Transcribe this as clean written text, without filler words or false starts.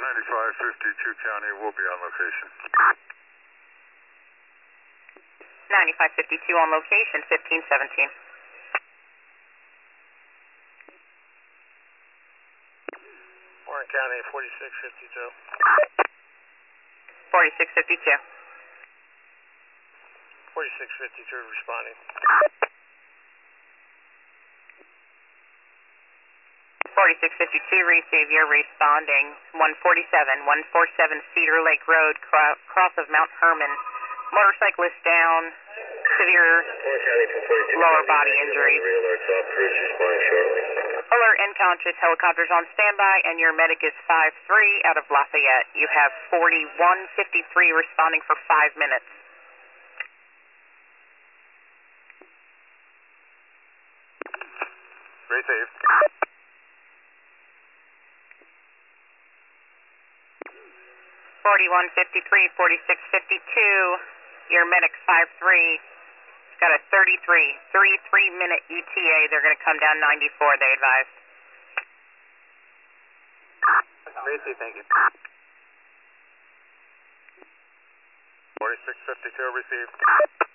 9552 County will be on location. 9552 on location, 1517. Warren County, 4652. 4652. 4652 responding. 4652, receive, you're responding. 147 Cedar Lake Road, cross of Mount Herman. Motorcyclist down, severe lower body injuries. Alert unconscious, helicopters on standby, and your medic is 5-3 out of Lafayette. You have 4153 responding for 5 minutes. Receive. 4153, 4652, your medic 5-3. Got a 33-minute ETA. They're going to come down 94, they advised. Receive, thank you. 4652 received.